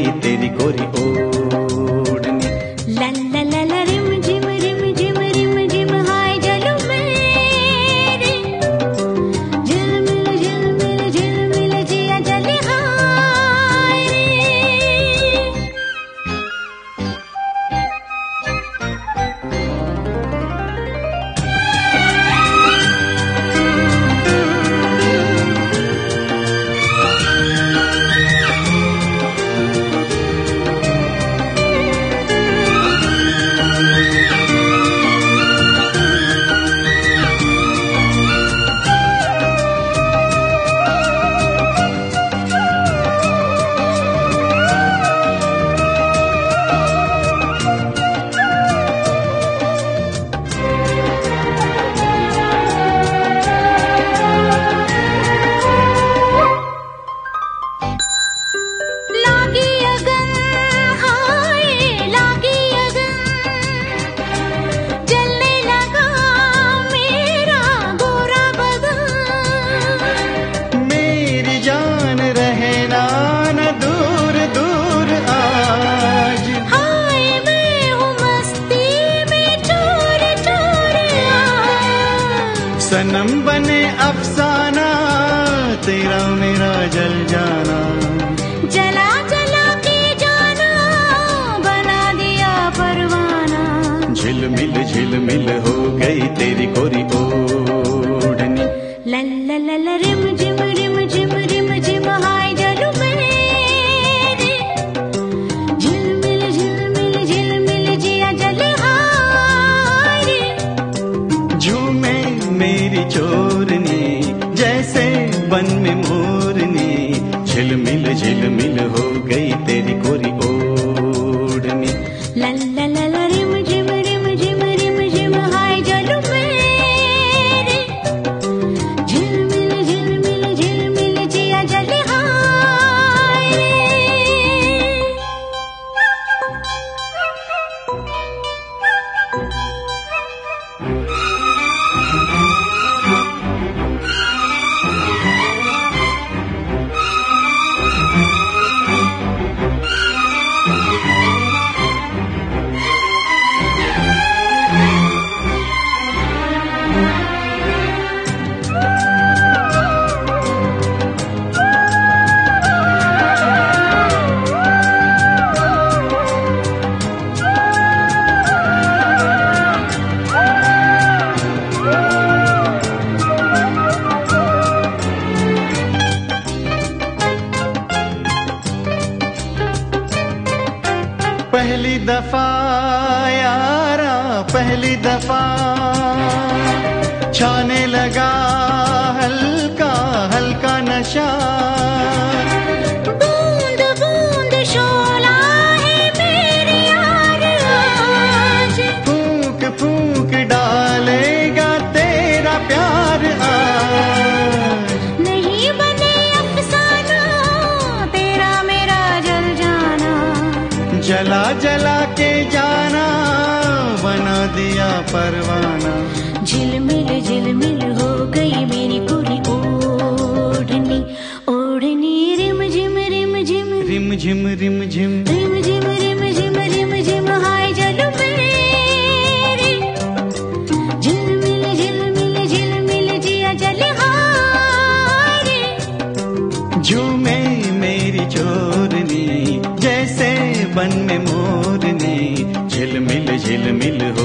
तेरी गोरी ओढ़नी। ला ला ला ला रिम झिम रिम झिम रिम झिम हाय जलू मेरे, झिलमिल झिलमिल झिलमिल जिया जले हाय रे। सनम बने अफसाना तेरा मेरा जल जाना, जला जला के जाना बना दिया परवाना। झिलमिल हो गई तेरी गोरी ओढ़नी। ला ला ला ला रिम झिम रिम झिम रिम झिम हाय जलू मेरे, झिलमिल झिलमिल झिलमिल जिया जले हाय रे। झूमे मेरी चोरनी जैसे बन में मोरनी, झिलमिल हो गई तेरी गोरी ओढ़नी। ला ला ला ला रिम झिम रिम झिम रिम झिम हाय जलू मेरे, झिलमिल झिलमिल झिलमिल जिया जले हाय रे। पहली दफा यारा पहली दफा छाने लगा हल्का हल्का नशा। बूंद बूंद शोला है मेरे यार आज, फूंक फूंक डालेगा तेरा प्यार आज। नहीं बने अफसाना तेरा मेरा जल जाना, जला जला के जाना बना दिया परवाना। झिलमिल हो गई मेरी पूरी ओढ़नी, ओढ़नी रिम झिम रिम झिम रिम झिम रिम झिम रिम झिम रिम झिम रिम झिम हाय जलू मेरे, झिलमिल झिलमिल झिलमिल जिया जले हाय रे। झूमे मेरी चोरनी जैसे बन में मोरनी, झिलमिल